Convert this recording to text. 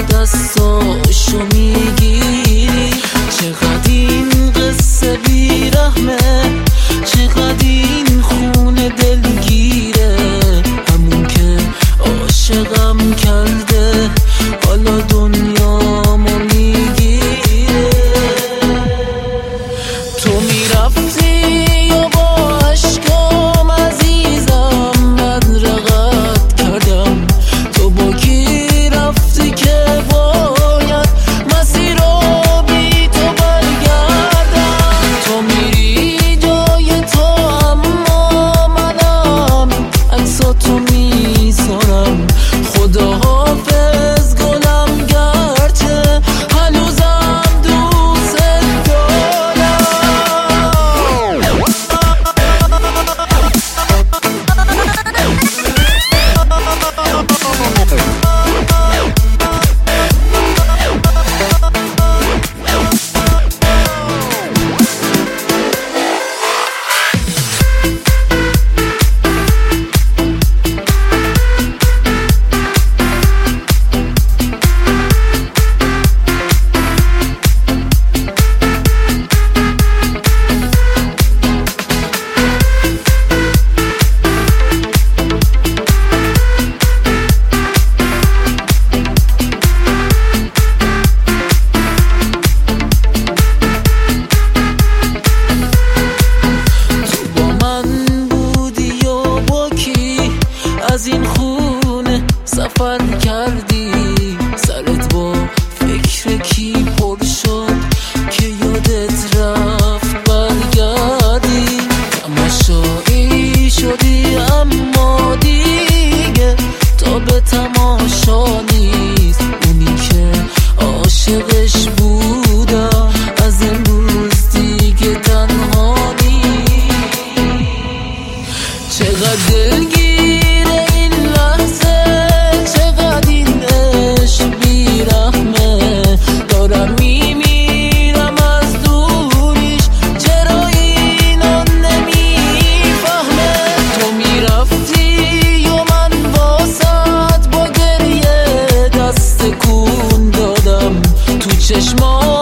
دستاشو میگیری. چقدر این قصه بیرحمه، چقدر این خونه دلگیره. همون که عاشقم کرده حالا دنیامو میگیره. تو میرفتی یا با عشقام عزیزم من رقت کردم. تو با کی رفتی که باید مسیر رو بی تو برگردم. تو میری جای تو اما منم عکساتو میذارم. خدا حافظ گلم گرچه هنوزم دوست دارم. از این خونه سفر کردی، سرت با فکر کی پر شد که یادت رفت برگردی. تماشایی شدی اما دیگه تا به تماشا نیست. اونی که عاشقش بودم از امروز دیگه تنها نیست. چقدر دلگیره این لحظه، چقدر این عشق بیرحمه. دارم میمیرم از دوریش، چرا اینو نمیفهمه. تو میرفتی و من واسط با گریه دست کون دادم. تو چشمات